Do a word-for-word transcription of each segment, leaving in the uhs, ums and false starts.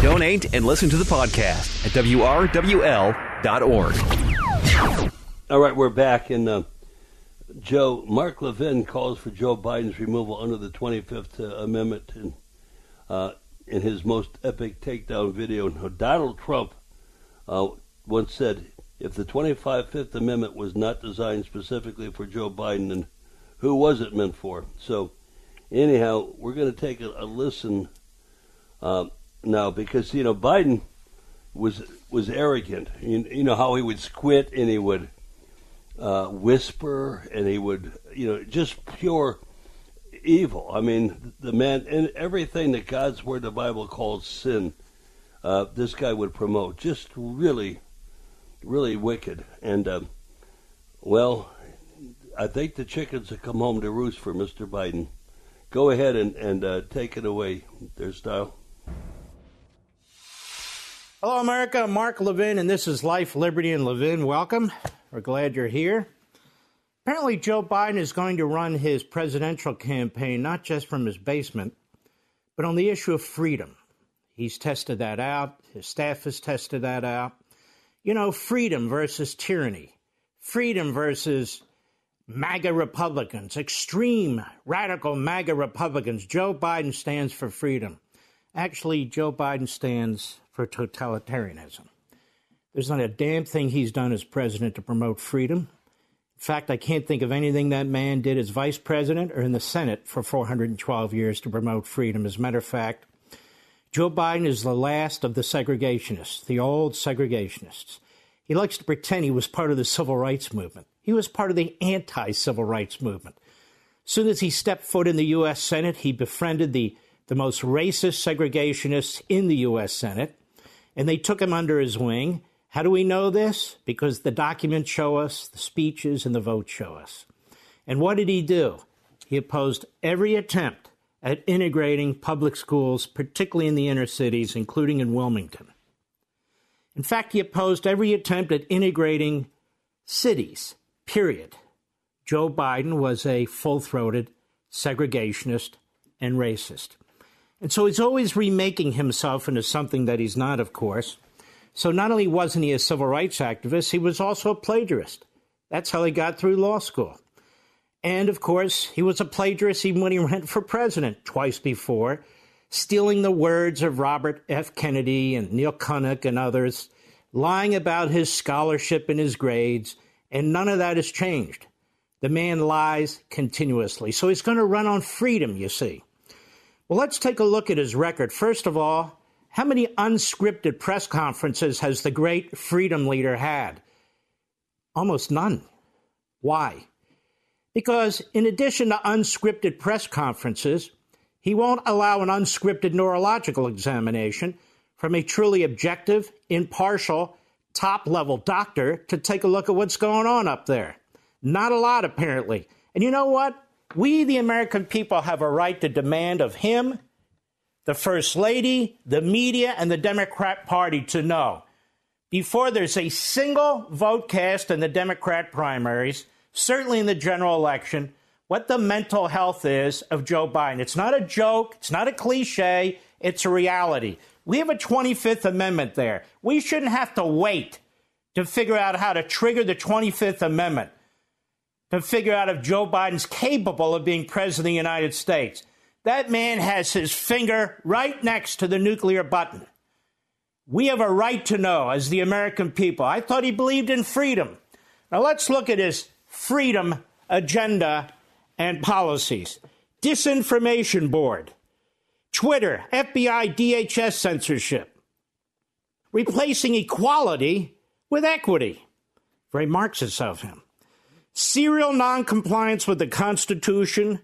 Donate and listen to the podcast at W R W L dot org. All right, we're back. And uh, Joe, Mark Levin calls for Joe Biden's removal under the twenty-fifth uh, Amendment in, uh, in his most epic takedown video. Now, Donald Trump uh, once said, if the twenty-fifth Amendment was not designed specifically for Joe Biden, then who was it meant for? So, anyhow, we're going to take a, a listen uh, now because, you know, Biden was was arrogant. You, you know how he would squint and he would uh, whisper and he would, you know, just pure evil. I mean, the man, and everything that God's Word, the Bible, calls sin, uh, this guy would promote. Just really, really wicked. And, uh, well, I think the chickens have come home to roost for Mister Biden. Go ahead and, and uh, take it away, their style. Hello, America. I'm Mark Levin, and this is Life, Liberty, and Levin. Welcome. We're glad you're here. Apparently, Joe Biden is going to run his presidential campaign not just from his basement, but on the issue of freedom. He's tested that out. His staff has tested that out. You know, freedom versus tyranny. Freedom versus MAGA Republicans, extreme, radical MAGA Republicans. Joe Biden stands for freedom. Actually, Joe Biden stands for totalitarianism. There's not a damn thing he's done as president to promote freedom. In fact, I can't think of anything that man did as vice president or in the Senate for four hundred twelve years to promote freedom. As a matter of fact, Joe Biden is the last of the segregationists, the old segregationists. He likes to pretend he was part of the civil rights movement. He was part of the anti-civil rights movement. As soon as he stepped foot in the U S Senate, he befriended the, the most racist segregationists in the U S Senate, and they took him under his wing. How do we know this? Because the documents show us, the speeches and the votes show us. And what did he do? He opposed every attempt at integrating public schools, particularly in the inner cities, including in Wilmington. In fact, he opposed every attempt at integrating cities, period. Joe Biden was a full-throated segregationist and racist. And so he's always remaking himself into something that he's not, of course. So not only wasn't he a civil rights activist, he was also a plagiarist. That's how he got through law school. And, of course, he was a plagiarist even when he ran for president twice before, stealing the words of Robert F. Kennedy and Neil Kinnock and others, lying about his scholarship and his grades, and none of that has changed. The man lies continuously. So he's going to run on freedom, you see. Well, let's take a look at his record. First of all, how many unscripted press conferences has the great freedom leader had? Almost none. Why? Because in addition to unscripted press conferences, he won't allow an unscripted neurological examination from a truly objective, impartial, top-level doctor to take a look at what's going on up there. Not a lot, apparently. And you know what? We, the American people, have a right to demand of him, the First Lady, the media, and the Democrat Party to know, before there's a single vote cast in the Democrat primaries, certainly in the general election, what the mental health is of Joe Biden. It's not a joke. It's not a cliche. It's a reality. We have a twenty-fifth Amendment there. We shouldn't have to wait to figure out how to trigger the twenty-fifth Amendment to figure out if Joe Biden's capable of being president of the United States. That man has his finger right next to the nuclear button. We have a right to know as the American people. I thought he believed in freedom. Now let's look at his freedom agenda and policies. Disinformation Board, Twitter, F B I, D H S censorship, replacing equality with equity. Very Marxist of him. Serial noncompliance with the Constitution.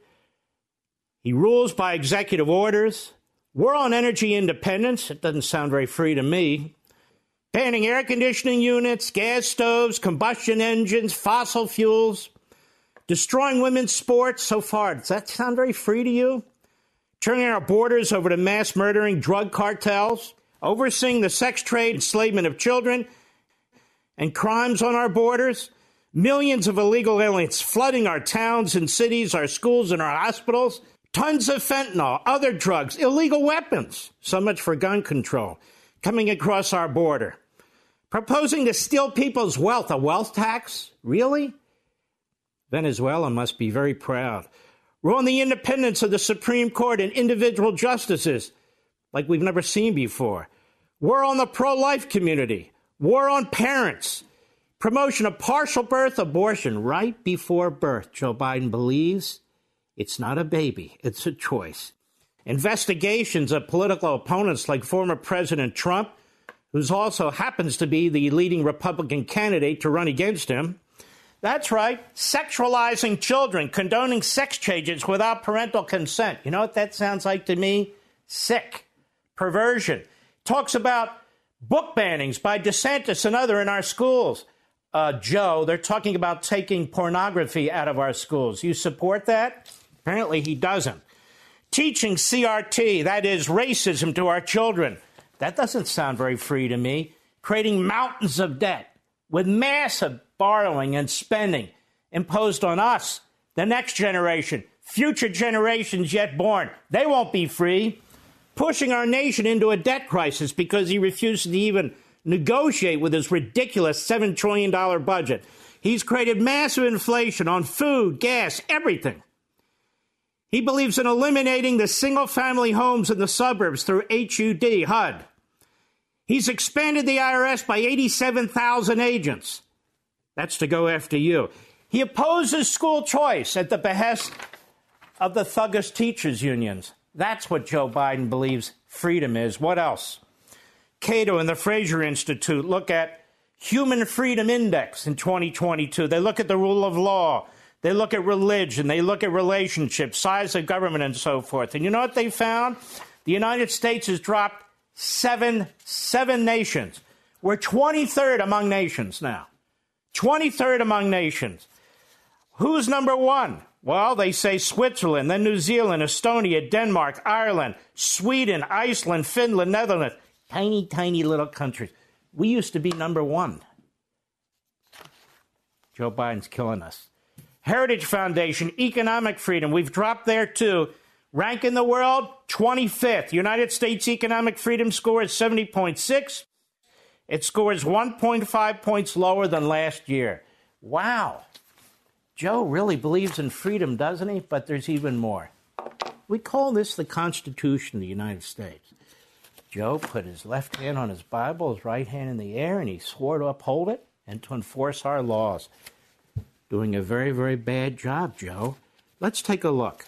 He rules by executive orders. War on energy independence. It doesn't sound very free to me. Banning air conditioning units, gas stoves, combustion engines, fossil fuels. Destroying women's sports. So far, does that sound very free to you? Turning our borders over to mass murdering drug cartels. Overseeing the sex trade, enslavement of children, and crimes on our borders. Millions of illegal aliens flooding our towns and cities, our schools and our hospitals. Tons of fentanyl, other drugs, illegal weapons. So much for gun control coming across our border. Proposing to steal people's wealth, a wealth tax? Really? Venezuela must be very proud. We're on the independence of the Supreme Court and individual justices like we've never seen before. War on the pro-life community. War on parents. Promotion of partial birth abortion right before birth. Joe Biden believes it's not a baby, it's a choice. Investigations of political opponents like former President Trump, who also happens to be the leading Republican candidate to run against him. That's right, sexualizing children, condoning sex changes without parental consent. You know what that sounds like to me? Sick. Perversion. Talks about book bannings by DeSantis and other in our schools. Uh, Joe, they're talking about taking pornography out of our schools. You support that? Apparently he doesn't. Teaching C R T, that is racism, to our children. That doesn't sound very free to me. Creating mountains of debt with massive borrowing and spending imposed on us, the next generation, future generations yet born. They won't be free. Pushing our nation into a debt crisis because he refuses to even negotiate with his ridiculous seven trillion dollars budget. He's created massive inflation on food, gas, everything. He believes in eliminating the single-family homes in the suburbs through H U D, H U D. He's expanded the I R S by eighty-seven thousand agents. That's to go after you. He opposes school choice at the behest of the thuggish teachers' unions. That's what Joe Biden believes freedom is. What else? Cato and the Fraser Institute look at Human Freedom Index in twenty twenty-two. They look at the rule of law. They look at religion. They look at relationships, size of government, and so forth. And you know what they found? The United States has dropped seven, seven nations. We're twenty-third among nations now. twenty-third among nations. Who's number one? Well, they say Switzerland, then New Zealand, Estonia, Denmark, Ireland, Sweden, Iceland, Finland, Netherlands. Tiny, tiny little countries. We used to be number one. Joe Biden's killing us. Heritage Foundation, economic freedom. We've dropped there, too. Rank in the world, twenty-fifth. United States economic freedom score is seventy point six. It scores one point five points lower than last year. Wow. Joe really believes in freedom, doesn't he? But there's even more. We call this the Constitution of the United States. Joe put his left hand on his Bible, his right hand in the air, and he swore to uphold it and to enforce our laws. Doing a very, very bad job, Joe. Let's take a look.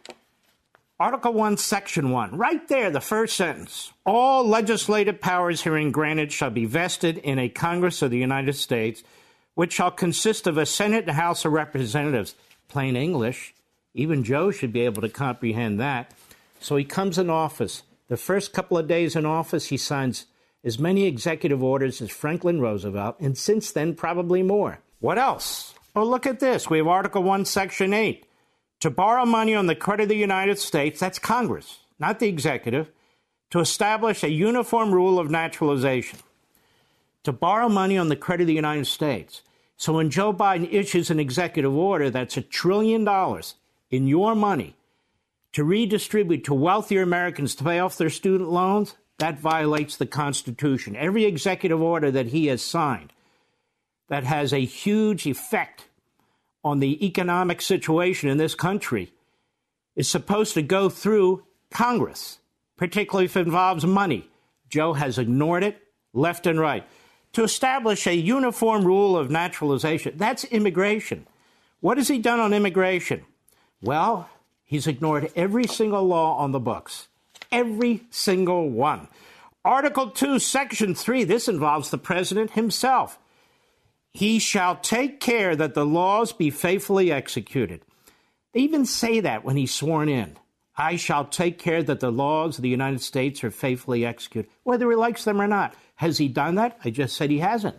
Article one, Section one. Right there, the first sentence. All legislative powers herein granted shall be vested in a Congress of the United States, which shall consist of a Senate and House of Representatives. Plain English. Even Joe should be able to comprehend that. So he comes in office. The first couple of days in office, he signs as many executive orders as Franklin Roosevelt, and since then, probably more. What else? Oh, look at this. We have Article one, Section eight. To borrow money on the credit of the United States, that's Congress, not the executive, to establish a uniform rule of naturalization. To borrow money on the credit of the United States. So when Joe Biden issues an executive order that's a trillion dollars in your money to redistribute to wealthier Americans to pay off their student loans, that violates the Constitution. Every executive order that he has signed that has a huge effect on the economic situation in this country is supposed to go through Congress, particularly if it involves money. Joe has ignored it left and right. To establish a uniform rule of naturalization, that's immigration. What has he done on immigration? Well, he's ignored every single law on the books. Every single one. Article two, Section three, this involves the president himself. He shall take care that the laws be faithfully executed. They even say that when he's sworn in. I shall take care that the laws of the United States are faithfully executed, whether he likes them or not. Has he done that? I just said he hasn't.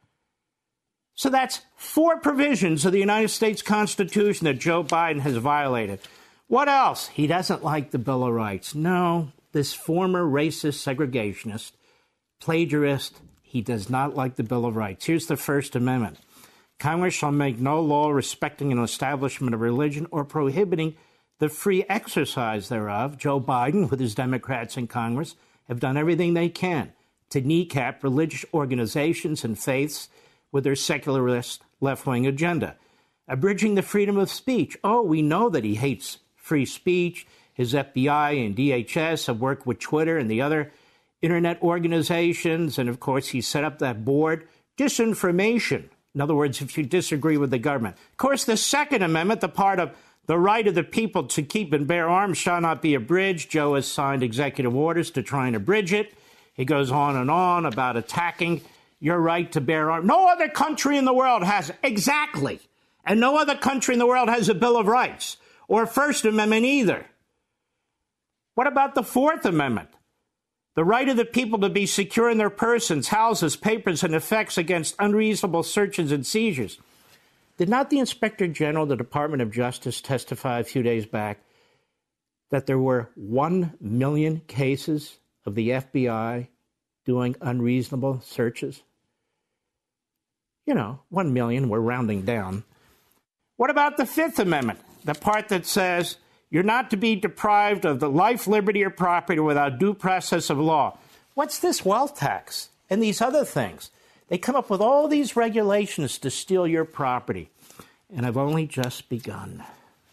So that's four provisions of the United States Constitution that Joe Biden has violated. What else? He doesn't like the Bill of Rights. No, this former racist segregationist, plagiarist, he does not like the Bill of Rights. Here's the First Amendment. Congress shall make no law respecting an establishment of religion or prohibiting the free exercise thereof, Joe Biden, with his Democrats in Congress, have done everything they can to kneecap religious organizations and faiths with their secularist left-wing agenda. Abridging the freedom of speech. Oh, we know that he hates free speech. His F B I and D H S have worked with Twitter and the other internet organizations. And, of course, he set up that board. Disinformation. In other words, if you disagree with the government. Of course, the Second Amendment, the part of the right of the people to keep and bear arms shall not be abridged. Joe has signed executive orders to try and abridge it. He goes on and on about attacking your right to bear arms. No other country in the world has exactly. And no other country in the world has a Bill of Rights or a First Amendment either. What about the Fourth Amendment? The right of the people to be secure in their persons, houses, papers, and effects against unreasonable searches and seizures. Did not the Inspector General of the Department of Justice testify a few days back that there were one million cases of the F B I doing unreasonable searches? You know, one million, we're rounding down. What about the Fifth Amendment, the part that says you're not to be deprived of the life, liberty, or property without due process of law? What's this wealth tax and these other things? They come up with all these regulations to steal your property, and I've only just begun.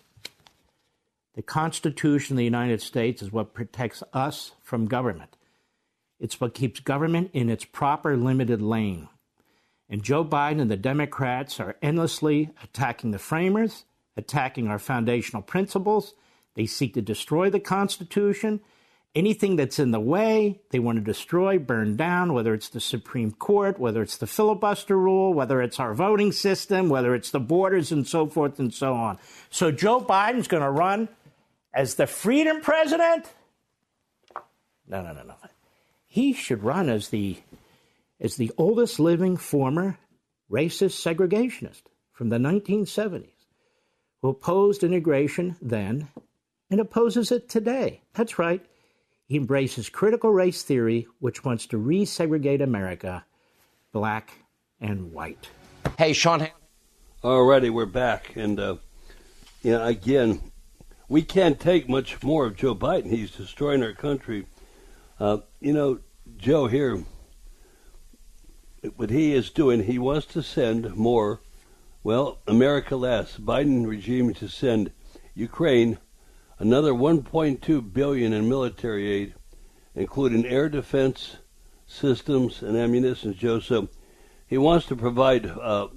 The Constitution of the United States is what protects us from government. It's what keeps government in its proper limited lane. And Joe Biden and the Democrats are endlessly attacking the framers, attacking our foundational principles. They seek to destroy the Constitution. Anything that's in the way, they want to destroy, burn down, whether it's the Supreme Court, whether it's the filibuster rule, whether it's our voting system, whether it's the borders, and so forth and so on. So Joe Biden's going to run as the freedom president? No, no, no, no. He should run as the as the oldest living former racist segregationist from the nineteen seventies, who opposed integration then and opposes it today. That's right. He embraces critical race theory, which wants to resegregate America, black and white. Hey, Sean. All righty, we're back. And, uh, you know, again, we can't take much more of Joe Biden. He's destroying our country. Uh, you know, Joe here, what he is doing, he wants to send more, well, America less, Biden regime to send Ukraine another one point two billion dollars in military aid, including air defense systems and ammunition, Joe. So he wants to provide uh,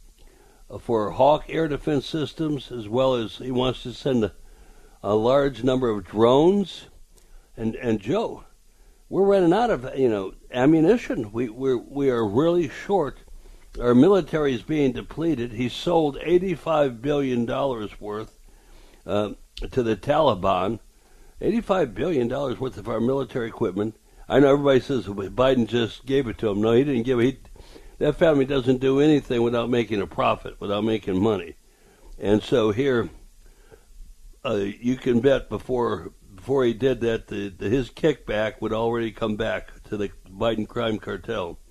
for Hawk air defense systems, as well as he wants to send a, a large number of drones. And, and Joe, we're running out of, you know, ammunition. We we're, we are really short. Our military is being depleted. He sold eighty-five billion dollars worth uh, to the Taliban, eighty-five billion dollars worth of our military equipment. I know everybody says Biden just gave it to him. No, he didn't give it. He, that family doesn't do anything without making a profit, without making money. And so here, uh, you can bet before before he did that, the, the, his kickback would already come back to the Biden crime cartel.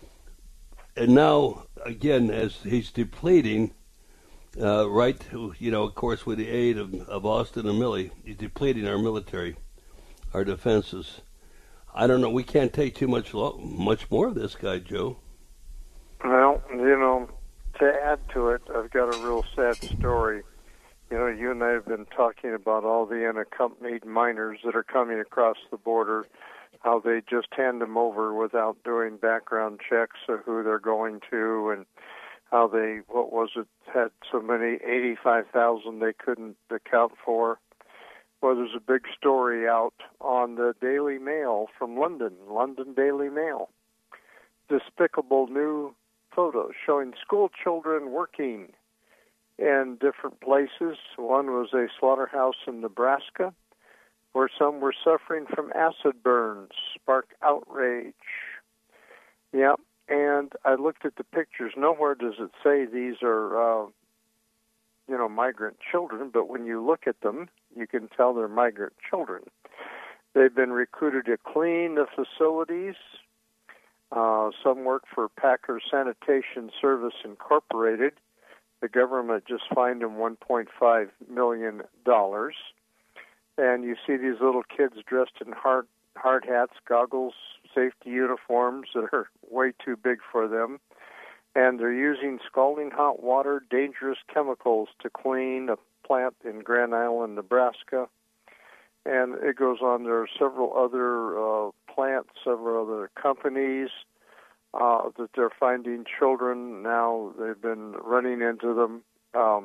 And now, again, as he's depleting, uh, right, you know, of course, with the aid of, of Austin and Milley, he's depleting our military, our defenses. I don't know. We can't take too much lo- much more of this guy, Joe. Well, you know, to add to it, I've got a real sad story. You know, you and I have been talking about all the unaccompanied minors that are coming across the border, how they just hand them over without doing background checks of who they're going to, and how they, what was it, had so many, eighty-five thousand they couldn't account for. Well, there's a big story out on the Daily Mail from London, London Daily Mail. Despicable new photos showing school children working in different places. One was a slaughterhouse in Nebraska, where some were suffering from acid burns, sparked outrage. Yeah, and I looked at the pictures. Nowhere does it say these are, uh, you know, migrant children, but when you look at them, you can tell they're migrant children. They've been recruited to clean the facilities. Uh, some work for Packer Sanitation Service Incorporated. The government just fined him one point five million dollars. And you see these little kids dressed in hard, hard hats, goggles, safety uniforms that are way too big for them. And they're using scalding hot water, dangerous chemicals to clean a plant in Grand Island, Nebraska. And it goes on. There are several other uh, plants, several other companies uh, that they're finding children now. They've been running into them. Um,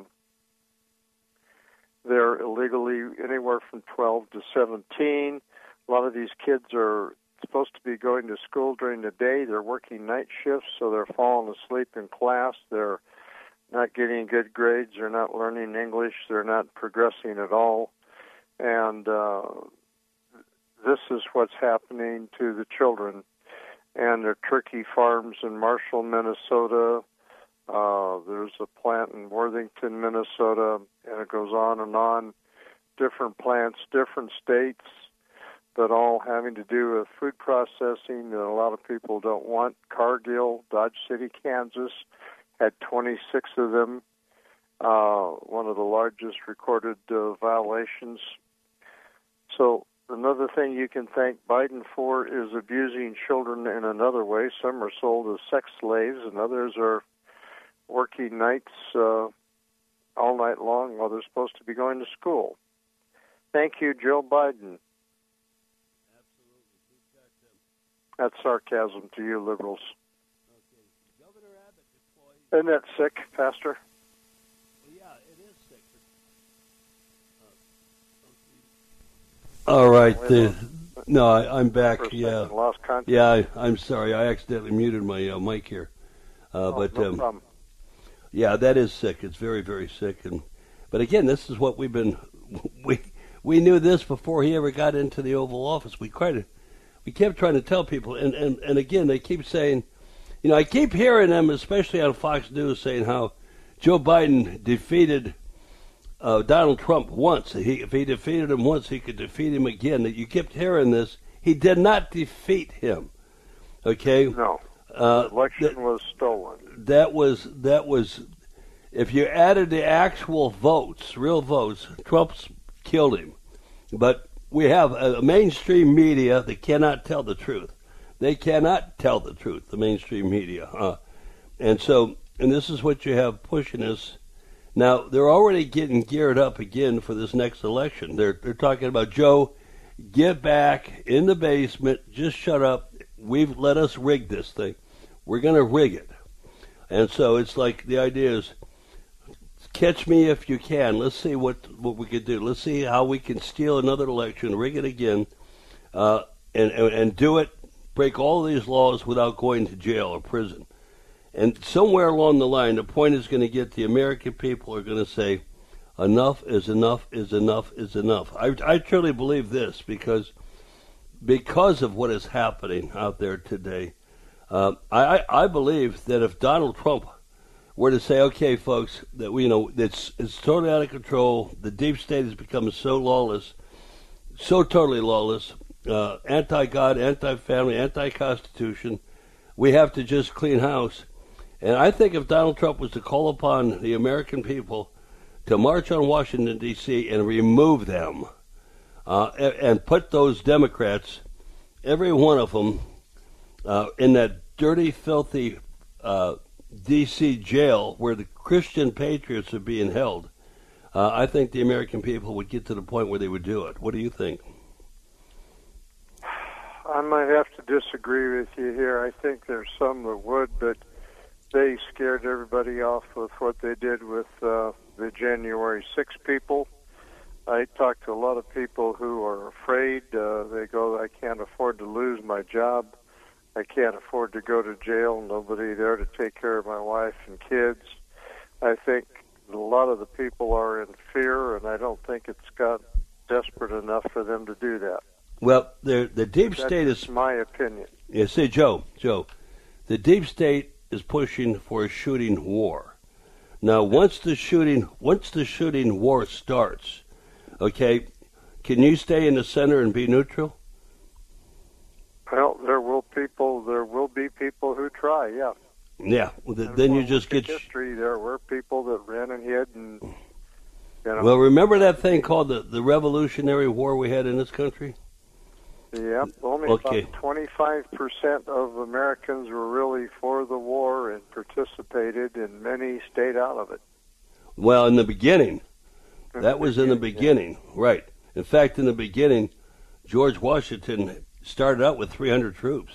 They're illegally anywhere from twelve to seventeen. A lot of these kids are supposed to be going to school during the day. They're working night shifts, so they're falling asleep in class. They're not getting good grades. They're not learning English. They're not progressing at all. And uh, this is what's happening to the children. And there are turkey farms in Marshall, Minnesota. Uh, there's a plant in Worthington, Minnesota, and it goes on and on. Different plants, different states, but all having to do with food processing that a lot of people don't want. Cargill, Dodge City, Kansas, had twenty-six of them, uh, one of the largest recorded uh, violations. So another thing you can thank Biden for is abusing children in another way. Some are sold as sex slaves, and others are working nights uh, all night long while they're supposed to be going to school. Thank you, Joe Biden. Absolutely. That's sarcasm to you liberals. Okay. Governor Abbott deployed... Isn't that sick, Pastor? Well, yeah, it is sick. But, uh, okay. All right. The, no, I, I'm back. Yeah. Lost contact. Yeah, I, I'm sorry. I accidentally muted my uh, mic here. Uh, oh, but no um, problem. Yeah, that is sick. It's very, very sick. And but again, this is what we've been. We we knew this before he ever got into the Oval Office. We tried to, we kept trying to tell people, and, and, and again, they keep saying, you know, I keep hearing them, especially on Fox News, saying how Joe Biden defeated uh, Donald Trump once. He, if he defeated him once, he could defeat him again. You kept hearing this. He did not defeat him. Okay. No. Uh, the election that, was stolen. That was that was. If you added the actual votes, real votes, Trump's killed him. But we have a, a mainstream media that cannot tell the truth. They cannot tell the truth. The mainstream media, uh, and so and this is what you have pushing us. Now they're already getting geared up again for this next election. They're they're talking about Joe, get back in the basement. Just shut up. We've let us rig this thing. We're going to rig it. And so it's like the idea is, catch me if you can. Let's see what, what we can do. Let's see how we can steal another election, rig it again, uh, and, and, and do it, break all of these laws without going to jail or prison. And somewhere along the line, the point is going to get the American people are going to say, enough is enough is enough is enough. I, I truly believe this because because of what is happening out there today. Uh, I, I believe that if Donald Trump were to say, okay, folks, that we, you know, it's it's totally out of control, the deep state has become so lawless, so totally lawless, uh, anti-God, anti-family, anti-constitution, we have to just clean house. And I think if Donald Trump was to call upon the American people to march on Washington, D C and remove them, uh, and, and put those Democrats, every one of them, Uh, in that dirty, filthy uh, D C jail where the Christian patriots are being held, uh, I think the American people would get to the point where they would do it. What do you think? I might have to disagree with you here. I think there's some that would, but they scared everybody off with what they did with uh, the January sixth people. I talked to a lot of people who are afraid. Uh, they go, I can't afford to lose my job. I can't afford to go to jail, nobody there to take care of my wife and kids. I think a lot of the people are in fear, and I don't think it's got desperate enough for them to do that. Well, the the deep That's state is my opinion. Yeah, say, Joe, Joe, the deep state is pushing for a shooting war. Now, once the shooting once the shooting war starts, okay, can you stay in the center and be neutral? Well, there will people. There will be people who try. Yeah. Yeah. Well, the, then you just get history. There were people that Well, remember that thing called the, the Revolutionary War we had in this country? Yep, only Okay. about twenty-five percent of Americans were really for the war and participated, and many stayed out of it. Well, in the beginning. In That the was in the beginning, yeah. right. In fact, in the beginning, George Washington started out with three hundred troops,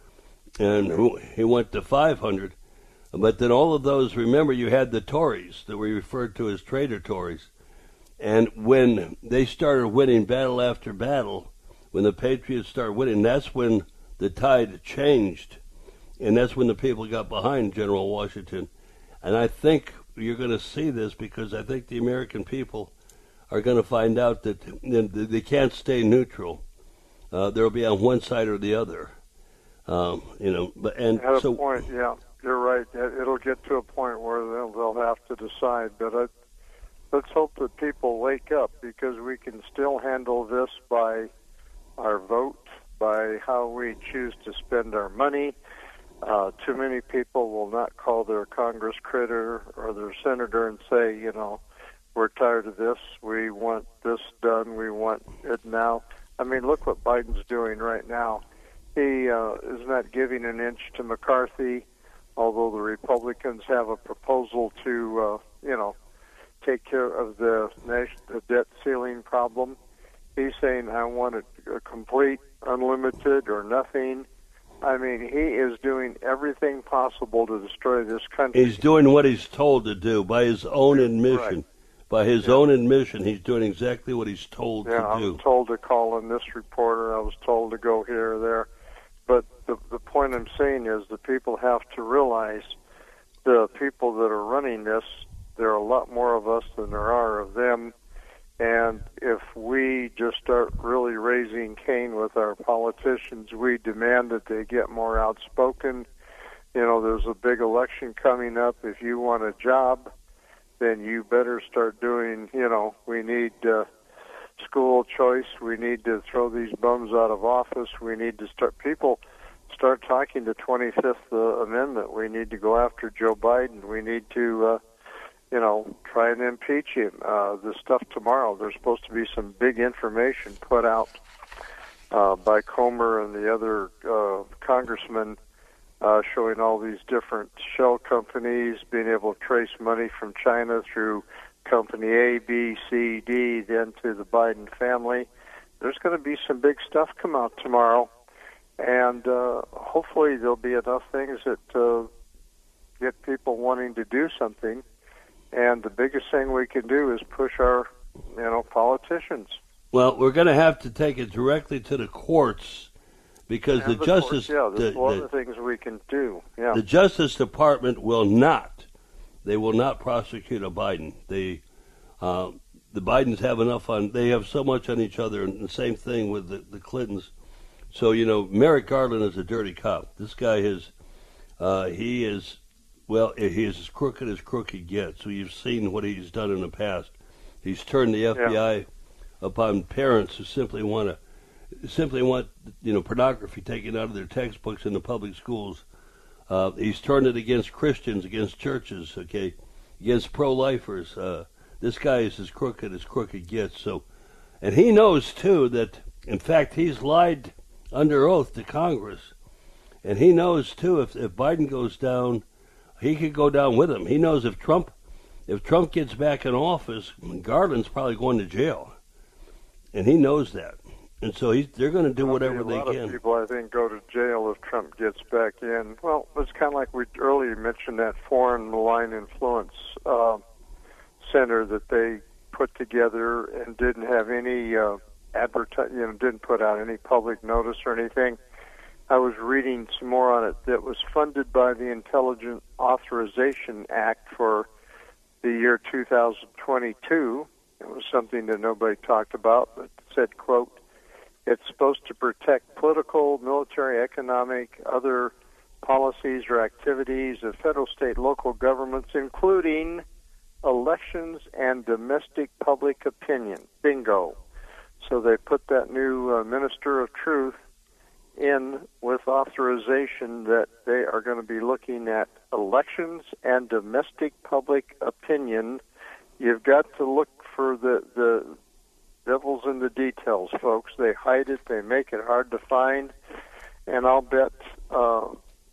and he went to five hundred. But then all of those, remember, you had the Tories that were referred to as traitor Tories. And when they started winning battle after battle, when the Patriots started winning, that's when the tide changed. And that's when the people got behind General Washington. And I think you're going to see this because I think the American people are going to find out that they can't stay neutral. Uh, they'll be on one side or the other. Um, you know, but and At a so point, yeah, you're right. It'll get to a point where they'll, they'll have to decide. But I, let's hope that people wake up, because we can still handle this by our vote, by how we choose to spend our money. Uh, too many people will not call their Congress critter or their senator and say, you know, we're tired of this. We want this done. We want it now. I mean, look what Biden's doing right now. He uh, is not giving an inch to McCarthy, although the Republicans have a proposal to, uh, you know, take care of the, nation, the debt ceiling problem. He's saying, I want it a complete, unlimited, or nothing. I mean, he is doing everything possible to destroy this country. he's doing what he's told to do by his own admission. Right. By his Yeah. own admission, he's doing exactly what he's told Yeah, to I do. was told to call in this reporter. I was told to go here or there. But the, the point I'm saying is the people have to realize the people that are running this, there are a lot more of us than there are of them. And if we just start really raising Cain with our politicians, we demand that they get more outspoken. You know, there's a big election coming up. If you want a job, then you better start doing, you know, we need uh, school choice. We need to throw these bums out of office. We need to start, people start talking the twenty-fifth uh, Amendment. We need to go after Joe Biden. We need to, uh, you know, try and impeach him. Uh, the stuff tomorrow, there's supposed to be some big information put out uh, by Comer and the other uh, congressmen Uh, showing all these different shell companies, being able to trace money from China through company A, B, C, D, then to the Biden family. There's going to be some big stuff come out tomorrow, and uh, hopefully there'll be enough things that uh, get people wanting to do something. And the biggest thing we can do is push our, you know, politicians. Well, we're going to have to take it directly to the courts. Because And the, the Justice, courts, yeah, the, there's a lot the, of things we can do. Yeah, the Justice Department will not, they will not prosecute a Biden. They, uh, the Bidens have enough on, they have so much on each other, and the same thing with the, the Clintons. So, you know, Merrick Garland is a dirty cop. This guy is, uh, he is, well, he is as crooked as crooked gets. So you've seen what he's done in the past. He's turned the F B I Yeah. upon parents who simply want to, simply want, you know, pornography taken out of their textbooks in the public schools. Uh, he's turned it against Christians, against churches, okay, against pro-lifers. Uh, this guy is as crooked as crooked gets. So, and he knows too that, in fact, he's lied under oath to Congress, and he knows too if if Biden goes down, he could go down with him. He knows if Trump, if Trump gets back in office, Garland's probably going to jail, and he knows that. And so he's, they're going to do whatever There'll be they a lot can. of people, I think, go to jail if Trump gets back in. Well, it's kind of like we earlier mentioned that foreign malign influence uh, center that they put together and didn't have any uh, advertise, you know, didn't put out any public notice or anything. I was reading some more on it. That was funded by the Intelligent Authorization Act for the year two thousand twenty-two. It was something that nobody talked about, but said, quote, it's supposed to protect political, military, economic, other policies or activities of federal, state, local governments, including elections and domestic public opinion. Bingo. So they put that new uh, Minister of Truth in with authorization that they are going to be looking at elections and domestic public opinion. You've got to look for the the devil's in the details, folks. They hide it. They make it hard to find. And I'll bet uh,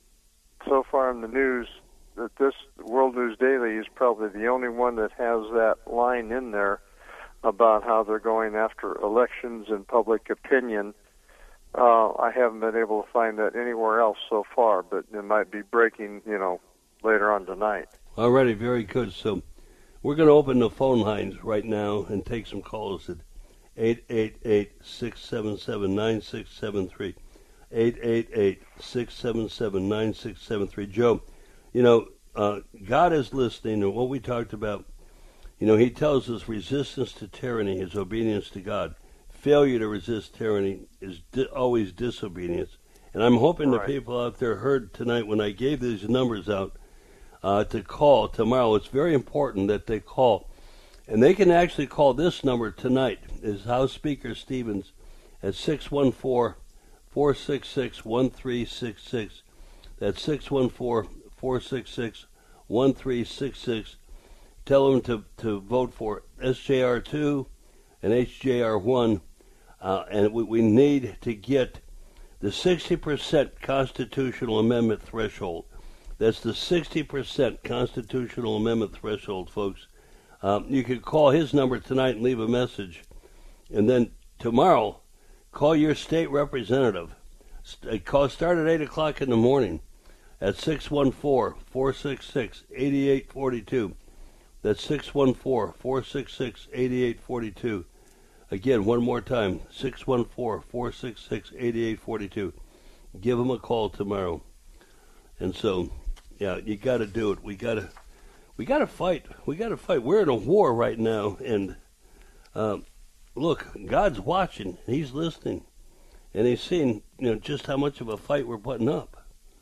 so far in the news that this World News Daily is probably the only one that has that line in there about how they're going after elections and public opinion. Uh, I haven't been able to find that anywhere else so far, but it might be breaking, you know, later on tonight. Alrighty, very good. So we're going to open the phone lines right now and take some calls at eight eight eight, six seven seven, nine six seven three. eight eight eight, six seven seven, nine six seven three. Joe, you know, uh, God is listening, and what we talked about, you know, he tells us resistance to tyranny is obedience to God. Failure to resist tyranny is di- always disobedience. And I'm hoping right. the people out there heard tonight when I gave these numbers out uh, to call tomorrow. It's very important that they call. And they can actually call this number tonight, is House Speaker Stevens, at six one four, four six six, one three six six. That's six one four, four six six, one three six six. Tell them to, to vote for S J R two and H J R one. Uh, and we, we need to get the sixty percent constitutional amendment threshold. That's the sixty percent constitutional amendment threshold, folks. Um, you can call his number tonight and leave a message. And then tomorrow, call your state representative. St- call start at eight o'clock in the morning at six one four, four six six, eight eight four two. That's six one four, four six six, eight eight four two. Again, one more time, six one four, four six six, eight eight four two. Give them a call tomorrow. And so, yeah, you got to do it. We got to we got to fight. We got to fight. We're in a war right now, and uh, look, God's watching. He's listening, and he's seeing, you know, just how much of a fight we're putting up.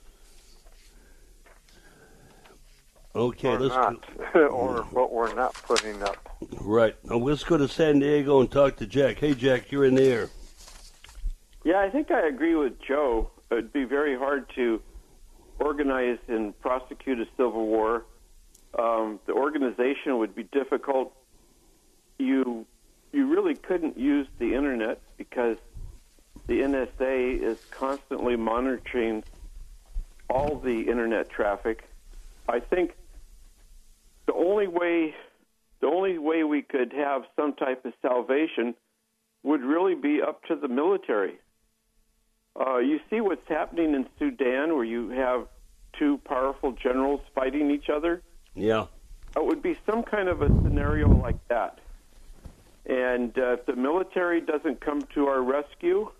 Okay, or let's not, go. or what we're not putting up. Right. Now let's go to San Diego and talk to Jack. Hey, Jack, you're in the air. Yeah, I think I agree with Joe. It would be very hard to organize and prosecute a civil war. Um, the organization would be difficult. You you really couldn't use the Internet because the N S A is constantly monitoring all the Internet traffic. I think the only way the only way we could have some type of salvation would really be up to the military. Uh, you see what's happening in Sudan, where you have two powerful generals fighting each other? Yeah. It would be some kind of a scenario like that. And uh, if the military doesn't come to our rescue,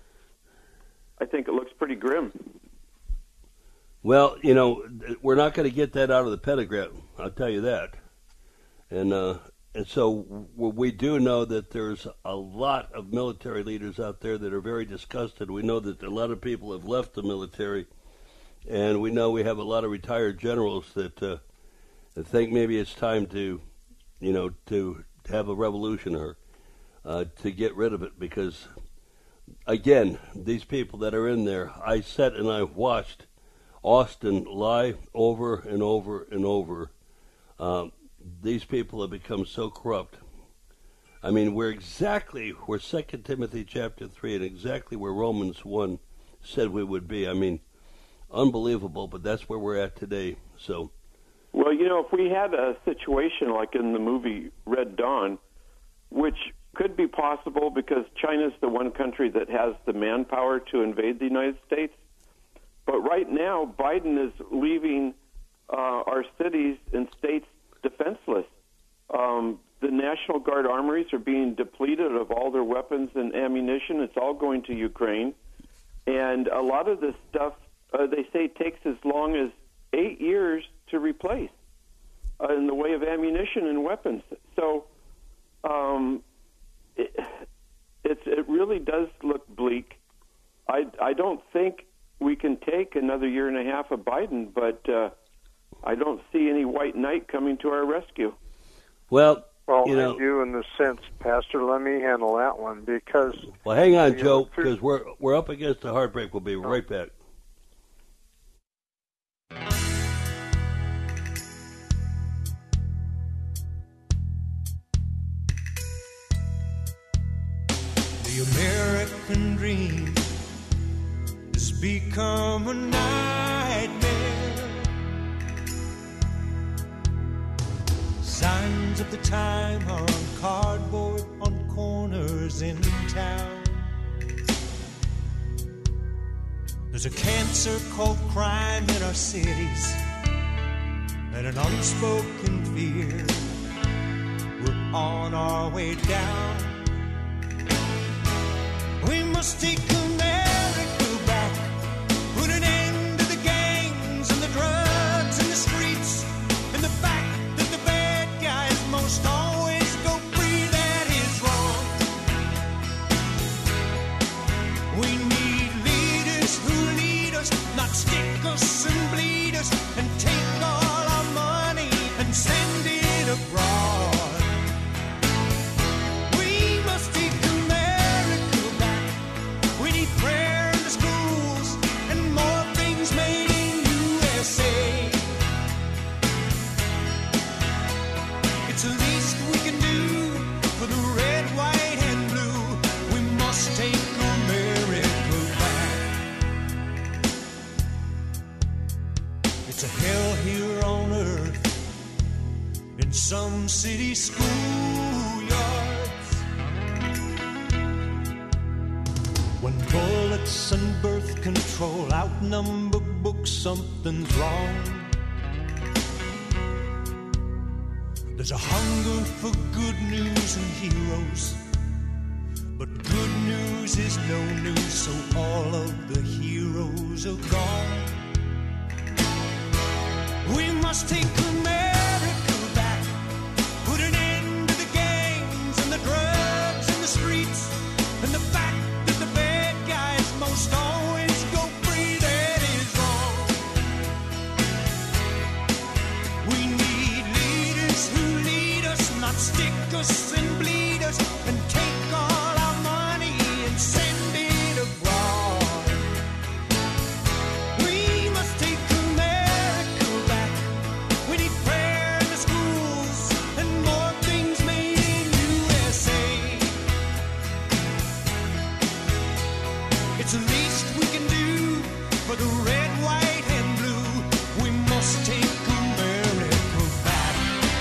I think it looks pretty grim. Well, you know, we're not going to get that out of the Pentagon, I'll tell you that. And uh, and so we do know that there's a lot of military leaders out there that are very disgusted. We know that a lot of people have left the military, and we know we have a lot of retired generals that, uh, that think maybe it's time to, you know, to have a revolution or uh, to get rid of it because, again, these people that are in there, I sat and I watched Austin lie over and over and over. Um, these people have become so corrupt. I mean, we're exactly where Second Timothy chapter three and exactly where Romans one said we would be. I mean, unbelievable, but that's where we're at today. So, well, you know, if we had a situation like in the movie Red Dawn, which could be possible because China's the one country that has the manpower to invade the United States, but right now, Biden is leaving uh, our cities and states defenseless. Um, the National Guard armories are being depleted of all their weapons and ammunition. It's all going to Ukraine. And a lot of this stuff, uh, they say, takes as long as eight years to replace uh, in the way of ammunition and weapons. So um, it, it's, it really does look bleak. I, I don't think we can take another year and a half of Biden, but uh, I don't see any white knight coming to our rescue. well, Well, you know, I do in the sense, Pastor, let me handle that one because... well, hang on, you Joe, know, because we're we're up against the heartbreak. We'll be right back. dream has become a nightmare. Signs of the time are on cardboard on corners in town. There's a cancer called crime in our cities and an unspoken fear. We're on our way down. We must take America back, put an end to the gangs and the drugs and the streets, and the fact that the bad guys most always go free. That is wrong. We need leaders who lead us, not stick us and bleed us, and take all our money and send it abroad. Some city schoolyards, when bullets and birth control outnumber books, something's wrong. There's a hunger for good news and heroes, but good news is no news, so all of the heroes are gone. We must take America back, put an end to the gangs and the drugs in the streets, and the fact that the bad guys most always go free. That is wrong. We need leaders who lead us, not stick us and bleed us, and take all our money and send it abroad. We must take America back. We need prayer in the schools and more things made in U S A. It's the least we can do for the red, white, and blue. We must take America back.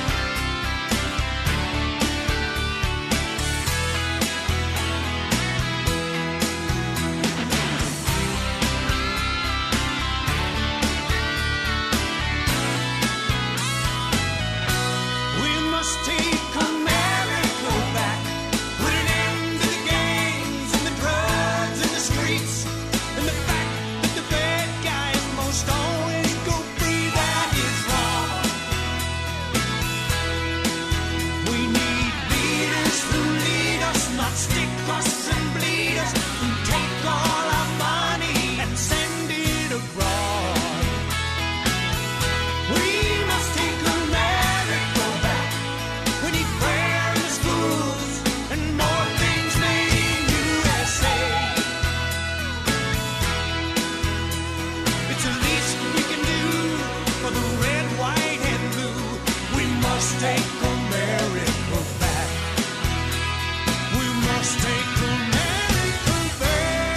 We must take America back, put an end to the gangs and the drugs in the streets, and the fact that the bad guys most always go free. That is wrong. We need leaders who lead us, not stick us and bleed us, and take all our money and send it abroad. We must take America back. We need prayer in the schools and more things made in U S A. It's the least we can do for the red, white, and blue. We must take America back. We must take America back.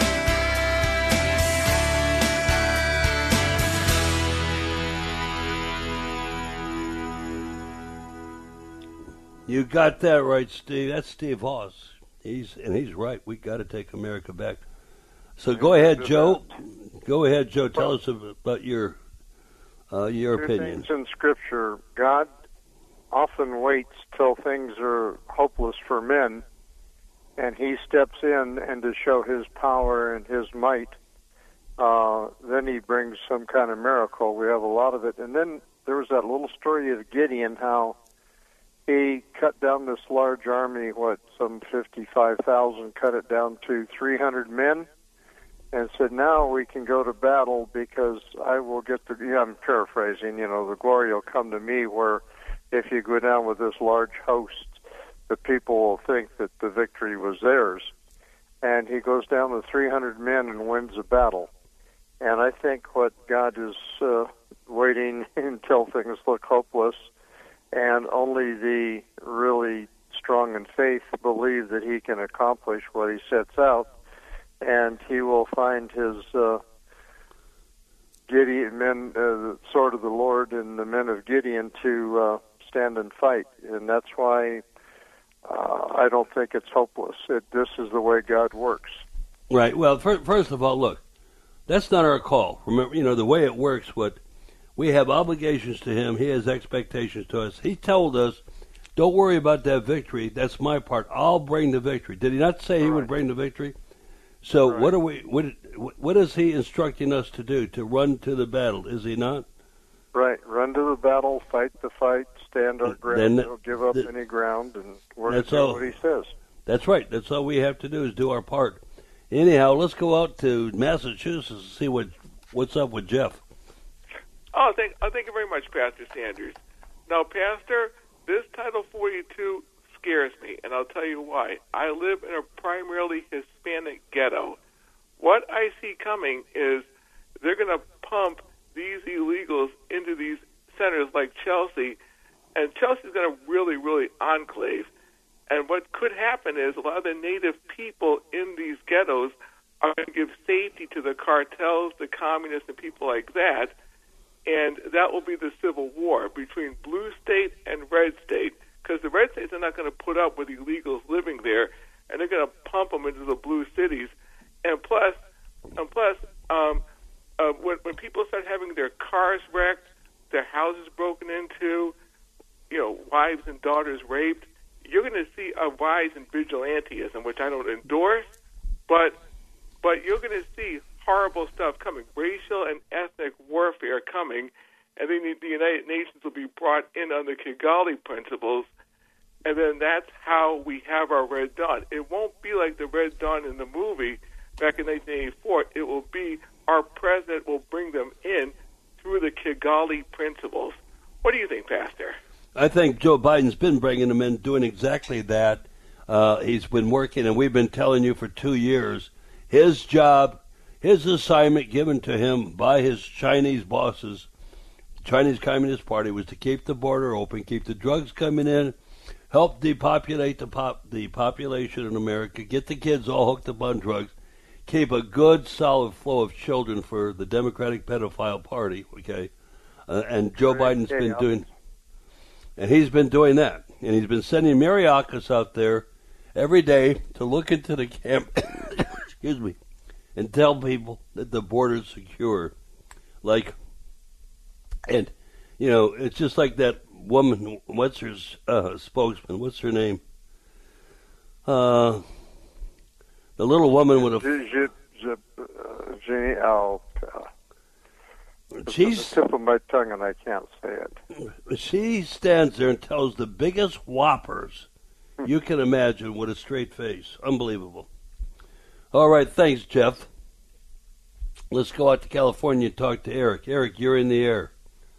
You got that right, Steve. That's Steve Hoss. He's and he's right. We got to take America back. So go ahead, Joe. Go ahead, Joe. Tell us about your uh, your Two opinion. things in Scripture. God often waits till things are hopeless for men, and He steps in and to show His power and His might. Uh, then He brings some kind of miracle. We have a lot of it. And then there was that little story of Gideon, how he cut down this large army, what, some fifty-five thousand, cut it down to three hundred men, and said, now we can go to battle because I will get the, yeah, I'm paraphrasing, you know, the glory will come to me, where if you go down with this large host, the people will think that the victory was theirs. And he goes down with three hundred men and wins the battle. And I think what God is uh, waiting until things look hopeless, and only the really strong in faith believe that He can accomplish what He sets out, and he will find his uh, Gideon men, uh, the sword of the Lord, and the men of Gideon to uh, stand and fight, and that's why uh, I don't think it's hopeless. It, this is the way God works. Right. Well, first, first of all, look, that's not our call. Remember, you know, the way it works, what we have obligations to him, he has expectations to us. He told us, don't worry about that victory. That's my part. I'll bring the victory. Did he not say he Right. would bring the victory? So Right. what are we? What, what is he instructing us to do? To run to the battle? Is he not? Right. Run to the battle, fight the fight, stand our ground, Then- don't give up th- any ground, and we're That's to do all. what he says. That's right. That's all we have to do is do our part. Anyhow, let's go out to Massachusetts and see what what's up with Jeff. Oh, thank, oh, thank you very much, Pastor Sanders. Now, Pastor, this Title forty-two scares me, and I'll tell you why. I live in a primarily Hispanic ghetto. What I see coming is they're going to pump these illegals into these centers like Chelsea, and Chelsea's going to really, really enclave. And what could happen is a lot of the native people in these ghettos are going to give safety to the cartels, the communists, and people like that. And that will be the civil war between blue state and red state, because the red states are not going to put up with illegals living there, and they're going to pump them into the blue cities. And plus, and plus, um, uh, when, when people start having their cars wrecked, their houses broken into, you know, wives and daughters raped, you're going to see a rise in vigilantism, which I don't endorse, but but you're going to see horrible stuff coming, racial and ethnic warfare coming, and then the, the United Nations will be brought in on the Kigali principles, and then that's how we have our Red Dawn. It won't be like the Red Dawn in the movie back in nineteen eighty-four. It will be our president will bring them in through the Kigali principles. What do you think, Pastor? I think Joe Biden's been bringing them in, doing exactly that. Uh, he's been working, and we've been telling you for two years, his job, his assignment given to him by his Chinese bosses, Chinese Communist Party, was to keep the border open, keep the drugs coming in, help depopulate the pop, the population in America, get the kids all hooked up on drugs, keep a good, solid flow of children for the Democratic pedophile party, okay? Uh, and Joe Biden's been doing... And he's been doing that. And he's been sending Mariakas out there every day to look into the camp, excuse me, and tell people that the border's secure. Like, and, you know, it's just like that woman, what's her uh, spokesman, what's her name? Uh, the little woman with a... Jenny, oh, She's it's on the tip of my tongue, and I can't say it. She stands there and tells the biggest whoppers you can imagine with a straight face. Unbelievable. All right, thanks, Jeff. Let's go out to California and talk to Eric. Eric, you're in the air.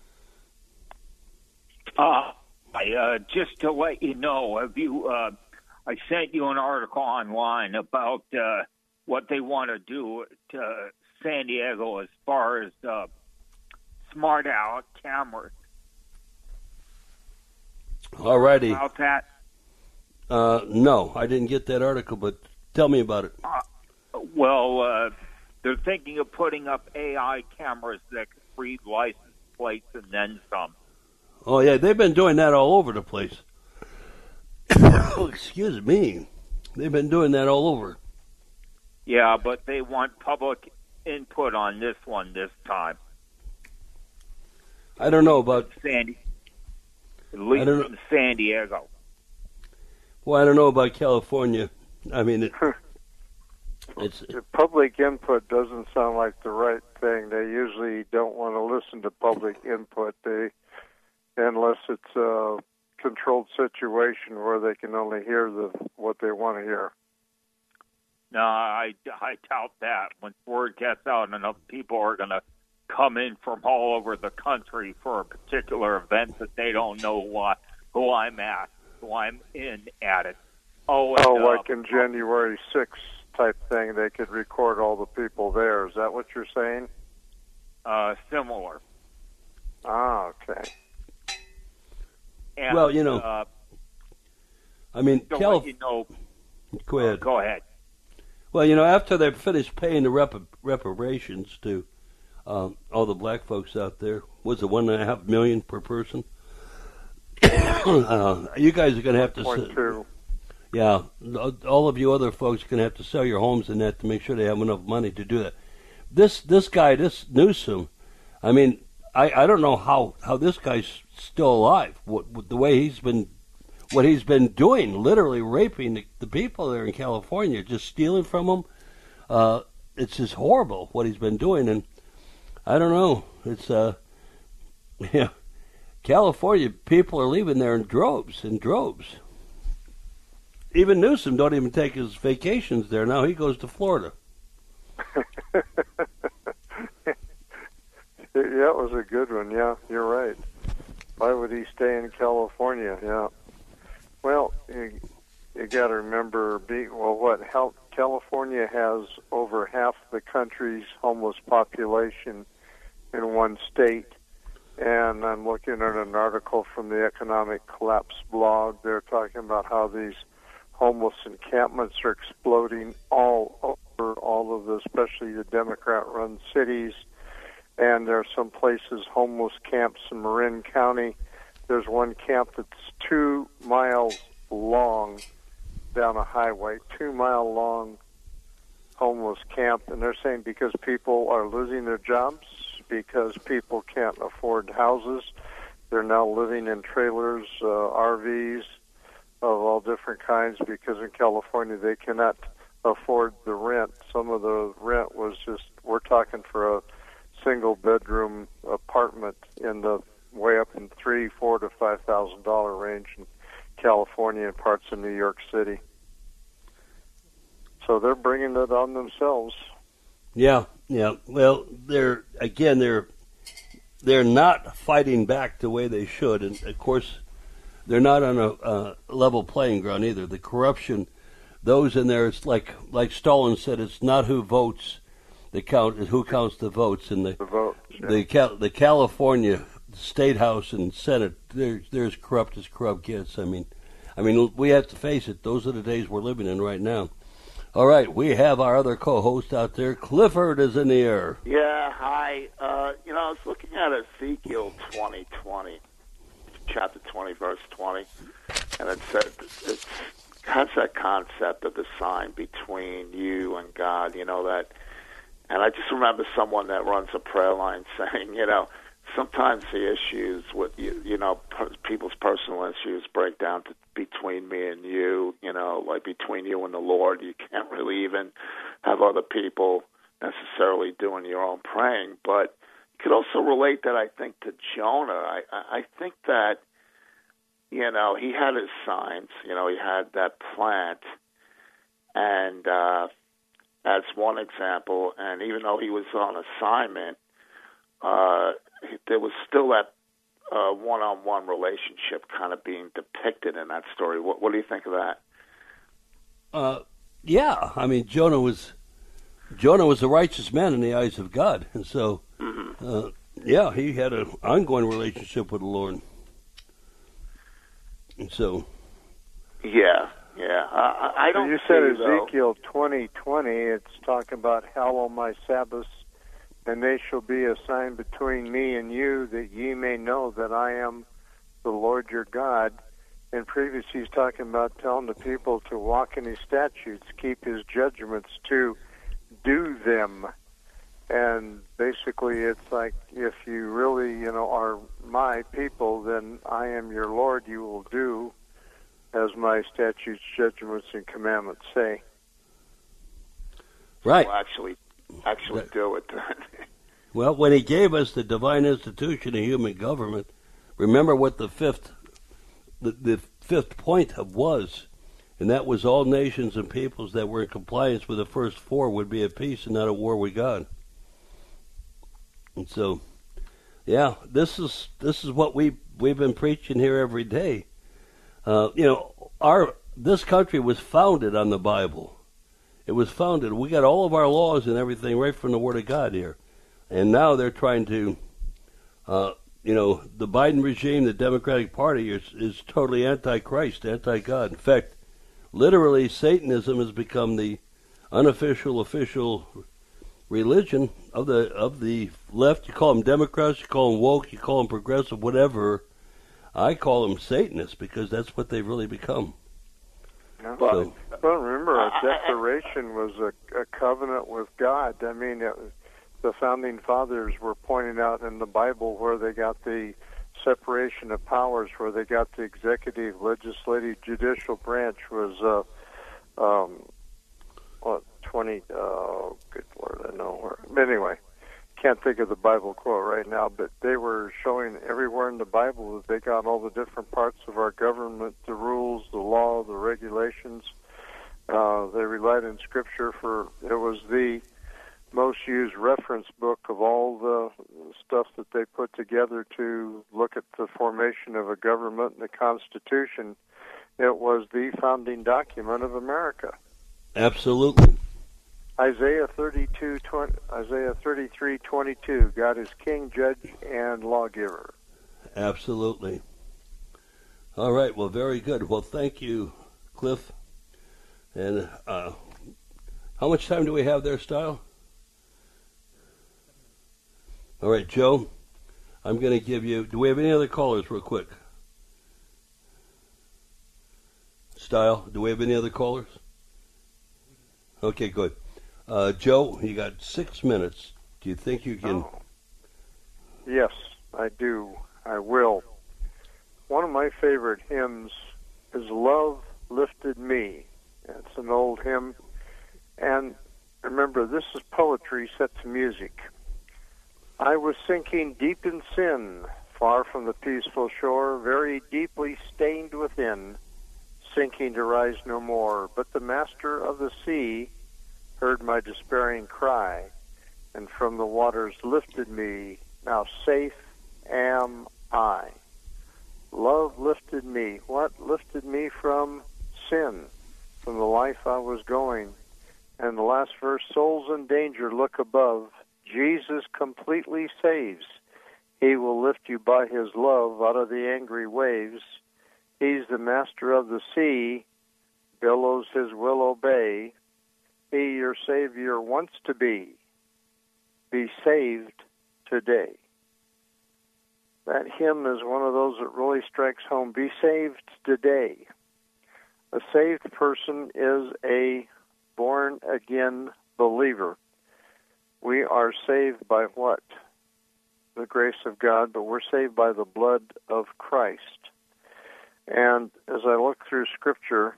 Uh, I, uh, just to let you know, have you? Uh, I sent you an article online about uh, what they want to do to San Diego as far as uh, smart out cameras. All righty. About that? Uh, no, I didn't get that article, but tell me about it. Uh, well, uh, they're thinking of putting up A I cameras that can read license plates and then some. Oh, yeah, they've been doing that all over the place. Excuse me. They've been doing that all over. Yeah, but they want public input on this one this time. I don't know about... San, at least I don't know. in San Diego. Well, I don't know about California. I mean, it, it's... The public input doesn't sound like the right thing. They usually don't want to listen to public input. They, unless it's a controlled situation where they can only hear the what they want to hear. No, I, I doubt that. Once word gets out, enough people are going to come in from all over the country for a particular event that they don't know what, who I'm at, who I'm in at it. Oh, and, oh, uh, like in January sixth type thing, they could record all the people there. Is that what you're saying? Uh, similar. Ah, okay. And, Well, you know, uh, I mean, to Calif- let you know, go ahead. uh, go ahead. Well, you know, after they've finished paying the rep- reparations to um, all the black folks out there, was it one and a half million per person? uh, you guys are going to have to. Point two. Yeah, all of you other folks are going to have to sell your homes and that to make sure they have enough money to do that. This this guy, this Newsom, I mean, I, I don't know how, how this guy's still alive. What, what the way he's been, what he's been doing, literally raping the, the people there in California, just stealing from them. Uh, it's just horrible what he's been doing, and I don't know. It's uh, yeah, California people are leaving there in droves, in droves. Even Newsom don't even take his vacations there. Now he goes to Florida. That was a good one. Yeah, you're right. Why would he stay in California? Yeah. Well, you, you got to remember, be, well, what how, California has over half the country's homeless population in one state. And I'm looking at an article from the Economic Collapse blog. They're talking about how these homeless encampments are exploding all over all of the, especially the Democrat-run cities. And there are some places, homeless camps in Marin County. There's one camp that's two miles long down a highway, two-mile-long homeless camp. And they're saying because people are losing their jobs, because people can't afford houses, they're now living in trailers, uh, R Vs, of all different kinds, because in California they cannot afford the rent. Some of the rent was just, we're talking for a single bedroom apartment in the way up in three, four to five thousand dollar range in California and parts of New York City. So they're bringing it on themselves. Yeah, yeah. Well, they're again they're they're not fighting back the way they should, and of course they're not on a uh, level playing ground either. The corruption, those in there, it's like like Stalin said, it's not who votes that count, it's who counts the votes. And the the votes, yeah. the, Cal- the California State House and Senate, they're, they're as corrupt as corrupt gets. I mean, I mean, we have to face it. Those are the days we're living in right now. All right, we have our other co-host out there. Clifford is in the air. Yeah, hi. Uh, you know, I was looking at Ezekiel twenty twenty. Chapter twenty, verse twenty, and it said it has that concept of the sign between you and God. You know that, and I just remember someone that runs a prayer line saying, you know, sometimes the issues with you, you know, per, people's personal issues break down to between me and you. You know, like between you and the Lord, you can't really even have other people necessarily doing your own praying, but could also relate that, I think, to Jonah. I, I think that, you know, he had his signs. You know, he had that plant, and uh, as one example, and even though he was on assignment, uh, there was still that uh, one-on-one relationship kind of being depicted in that story. What, what do you think of that? Uh, yeah, I mean, Jonah was Jonah was a righteous man in the eyes of God, and so. Uh, yeah, he had an ongoing relationship with the Lord. And so. Yeah, yeah. I, I don't. You said see, Ezekiel twenty twenty. It's talking about hallow my Sabbaths, and they shall be a sign between me and you, that ye may know that I am the Lord your God. And previously, he's talking about telling the people to walk in his statutes, keep his judgments, to do them. And basically, it's like, if you really, you know, are my people, then I am your Lord. You will do as my statutes, judgments, and commandments say. Right. Well, actually, actually That, do it. well, when he gave us the divine institution of human government, remember what the fifth, the, the fifth point of was, and that was all nations and peoples that were in compliance with the first four would be at peace and not at war with God. And so, yeah, this is this is what we we've been preaching here every day. Uh, you know, our this country was founded on the Bible. It was founded. We got all of our laws and everything right from the Word of God here, and now they're trying to, uh, you know, the Biden regime, the Democratic Party is is totally anti-Christ, anti-God. In fact, literally, Satanism has become the unofficial, official religion of the of the left. You call them Democrats, you call them woke, you call them progressive, whatever. I call them Satanists because that's what they've really become. Yeah. So, Well, remember, a declaration was a, a covenant with God. I mean, it was, the founding fathers were pointing out in the Bible where they got the separation of powers, where they got the executive, legislative, judicial branch was, uh, um, what, twenty, oh, good Lord, I know where. But anyway, can't think of the Bible quote right now, but they were showing everywhere in the Bible that they got all the different parts of our government, the rules, the law, the regulations. Uh, they relied on Scripture for, it was the most used reference book of all the stuff that they put together to look at the formation of a government and the Constitution. It was the founding document of America. absolutely. Isaiah thirty-two, twenty, Isaiah thirty-three, twenty-two. God is King, Judge, and Lawgiver. Absolutely. All right. Well, very good. Well, thank you, Cliff. And uh, how much time do we have there, Style? All right, Joe. I'm going to give you. Do we have any other callers, real quick? Style. Do we have any other callers? Okay, good. Uh, Joe, you got six minutes. Do you think you can? Oh. Yes, I do. I will. One of my favorite hymns is Love Lifted Me. It's an old hymn. And remember, this is poetry set to music. I was sinking deep in sin, far from the peaceful shore, very deeply stained within, sinking to rise no more. But the master of the sea heard my despairing cry, and from the waters lifted me. Now safe am I. Love lifted me. What lifted me from sin, from the life I was going? And the last verse, souls in danger, look above. Jesus completely saves. He will lift you by his love out of the angry waves. He's the master of the sea, billows his will obey. He your Savior wants to be. Be saved today. That hymn is one of those that really strikes home. Be saved today. A saved person is a born-again believer. We are saved by what? The grace of God, but we're saved by the blood of Christ. And as I look through Scripture,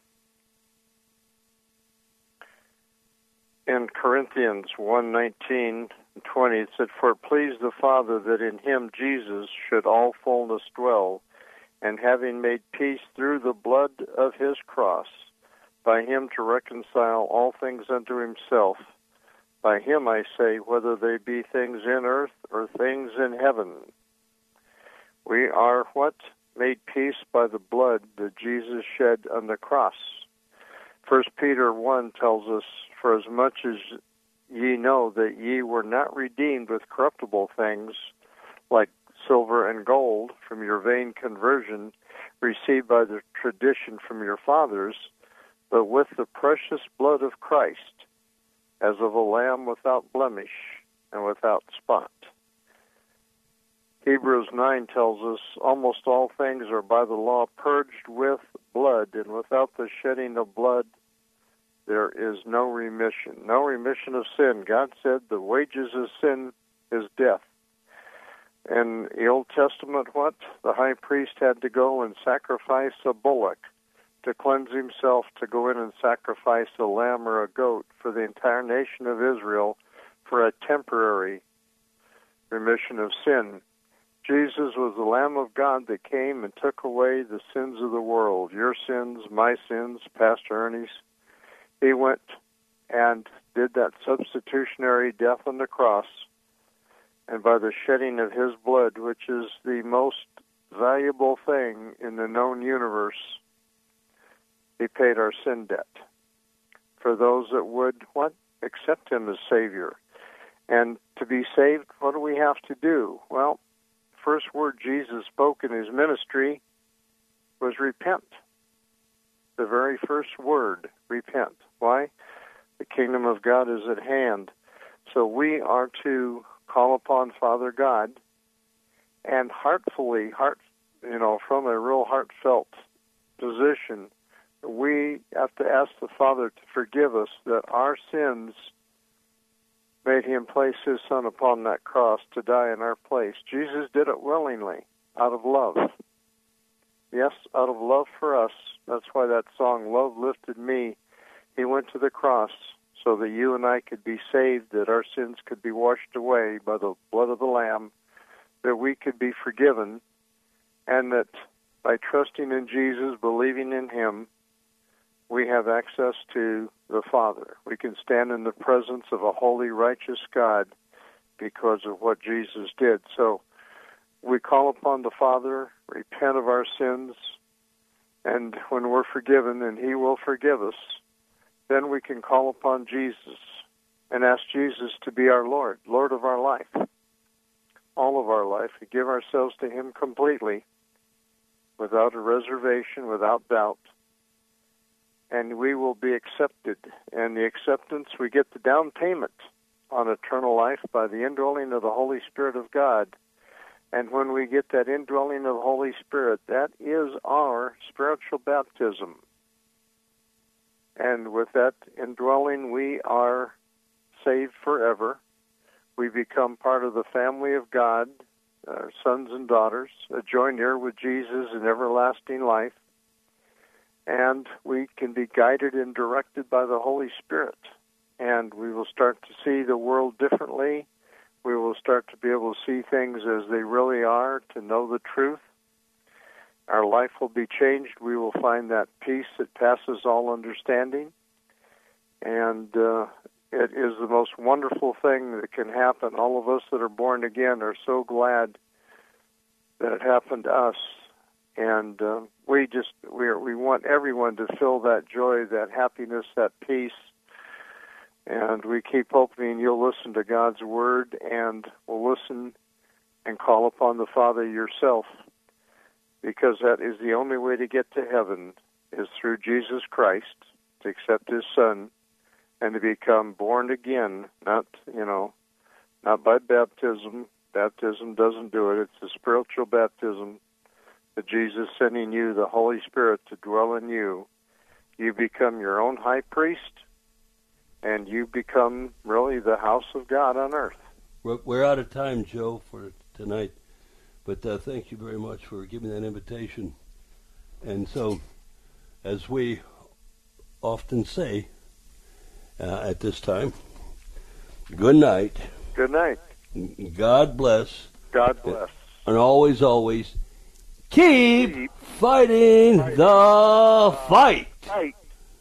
in Corinthians one, nineteen and twenty, it said, For it pleased the Father that in him, Jesus, should all fullness dwell, and having made peace through the blood of his cross, by him to reconcile all things unto himself. By him, I say, whether they be things in earth or things in heaven. We are what? Made peace by the blood that Jesus shed on the cross. First Peter one tells us, For as much as ye know that ye were not redeemed with corruptible things, like silver and gold, from your vain conversion, received by the tradition from your fathers, but with the precious blood of Christ, as of a lamb without blemish and without spot. Hebrews nine tells us, Almost all things are by the law purged with blood, and without the shedding of blood there is no remission. No remission of sin. God said the wages of sin is death. In the Old Testament, what? The high priest had to go and sacrifice a bullock to cleanse himself, to go in and sacrifice a lamb or a goat for the entire nation of Israel for a temporary remission of sin. Jesus was the Lamb of God that came and took away the sins of the world, your sins, my sins, Pastor Ernie's. He went and did that substitutionary death on the cross, and by the shedding of his blood, which is the most valuable thing in the known universe, he paid our sin debt for those that would, what? Accept him as Savior. And to be saved, what do we have to do? Well, first word Jesus spoke in his ministry was repent. The very first word, repent. Why? The kingdom of God is at hand. So we are to call upon Father God and heartfully, heart, you know, from a real heartfelt position, we have to ask the Father to forgive us that our sins made him place his Son upon that cross to die in our place. Jesus did it willingly, out of love. Yes, out of love for us. That's why that song, Love Lifted Me, he went to the cross so that you and I could be saved, that our sins could be washed away by the blood of the Lamb, that we could be forgiven, and that by trusting in Jesus, believing in him, we have access to the Father. We can stand in the presence of a holy, righteous God because of what Jesus did. So we call upon the Father, repent of our sins, and when we're forgiven, and he will forgive us, then we can call upon Jesus and ask Jesus to be our Lord, Lord of our life, all of our life. We give ourselves to him completely, without a reservation, without doubt, and we will be accepted. And the acceptance, we get the down payment on eternal life by the indwelling of the Holy Spirit of God. And when we get that indwelling of the Holy Spirit, that is our spiritual baptism. And with that indwelling, we are saved forever. We become part of the family of God, our sons and daughters, a joint heir with Jesus in everlasting life. And we can be guided and directed by the Holy Spirit. And we will start to see the world differently. We will start to be able to see things as they really are, to know the truth. Our life will be changed. We will find that peace that passes all understanding. And uh, it is the most wonderful thing that can happen. All of us that are born again are so glad that it happened to us. And uh, we just we are, we want everyone to feel that joy, that happiness, that peace. And we keep hoping you'll listen to God's word and will listen and call upon the Father yourself, because that is the only way to get to heaven, is through Jesus Christ, to accept his Son and to become born again, not, you know, not by baptism. Baptism doesn't do it. It's a spiritual baptism. That Jesus sending you the Holy Spirit to dwell in you, you become your own high priest, and you become really the house of God on earth. We're, we're out of time, Joe, for tonight, but uh, thank you very much for giving that invitation. And so, as we often say uh, at this time, good night. Good night. God bless. God bless. And always, always, Keep, Keep fighting, fighting the fight. fight.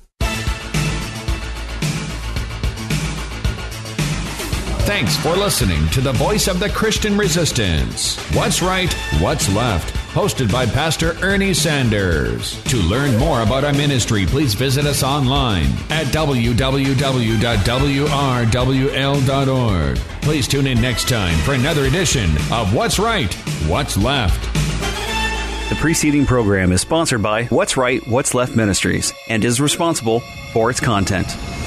Thanks for listening to the Voice of the Christian Resistance. What's Right, What's Left? Hosted by Pastor Ernie Sanders. To learn more about our ministry, please visit us online at w w w dot w r w l dot org. Please tune in next time for another edition of What's Right, What's Left? The preceding program is sponsored by What's Right, What's Left Ministries and is responsible for its content.